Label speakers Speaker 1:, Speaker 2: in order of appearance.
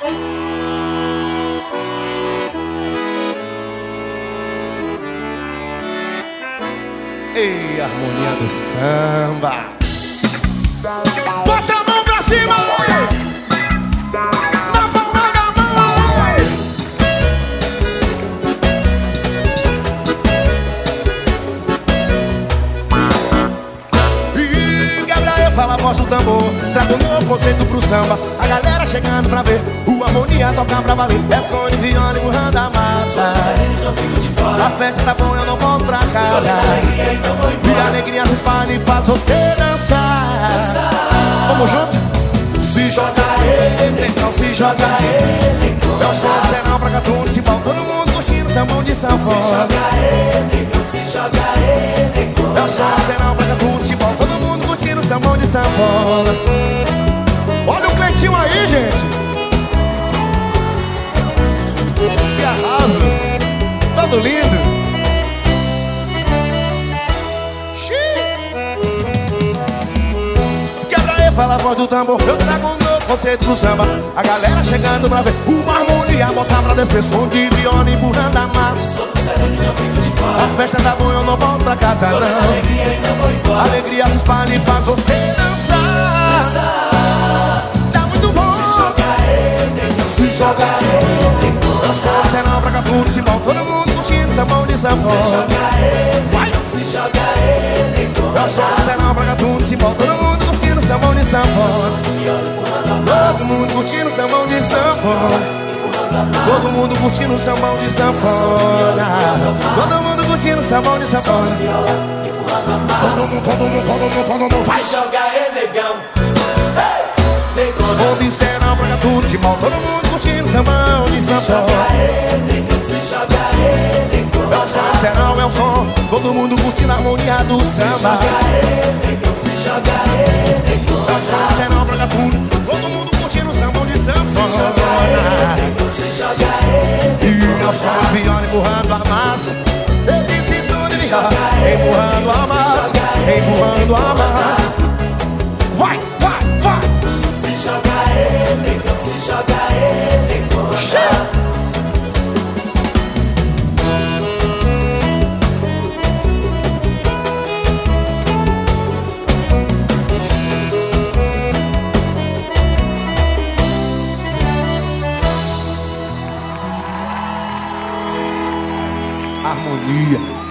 Speaker 1: Ei, harmonia do samba. Bota a mão pra cima, na palma da mão. E Gabriel fala a voz do tambor, traga um novo conceito pro samba. A galera chegando pra ver o harmonia tocar pra valer. É som de viola empurrando a massa. A festa tá bom, eu não volto pra casa. E a alegria se espalha e faz você dançar. Vamos junto? Se joga ele, então se joga ele. É o som de Serão pra Catuno, de pau, todo mundo curtindo sambão de sanfona. Se joga ele, então se joga ele. É o som de Serão pra Catuno, de pau, todo mundo curtindo sambão de sanfona. Olha o Cleitinho aí, gente. Que arraso. Todo lindo. Fala a voz do tambor, eu trago um novo conceito pro samba. A galera chegando pra ver uma harmonia, botar pra descer. Som de viola empurrando a massa. Sou do sério que não fico de fora. A festa tá bom, eu não volto pra casa não. Alegria e não vou embora. A alegria se espalha e faz você dançar. Tá muito bom. Se joga ele, se joga ele. Eu sou o Serão pra Catuno, de pau, todo mundo curtindo sambão de sanfona. Se joga ele, vai. Se joga ele. Eu sou o Serão pra Catuno, de pau, todo mundo curtindo sambão de sanfona. Todo mundo curtindo sambão de sanfona. Todo mundo curtindo sambão de sanfona. Todo mundo curtindo sambão de sanfona. Todo mundo
Speaker 2: vai jogar é negão.
Speaker 1: Som de Serão pra Catuno, de pau, todo mundo curtindo sambão de sanfona.
Speaker 2: Se joga ele,
Speaker 1: é o som, Serão é o som, todo mundo curtindo a harmonia do samba.
Speaker 2: se joga ele,
Speaker 1: é o som, Serão pra Catuno, todo mundo curtindo o sambão de sanfona.
Speaker 2: se joga ele,
Speaker 1: e é o som, viola empurrando a massa. Eu disse isso de ligar, empurrando a massa, empurrando a massa. Vai, vai, vai.
Speaker 2: Se joga ele, se joga ele,
Speaker 1: harmonia.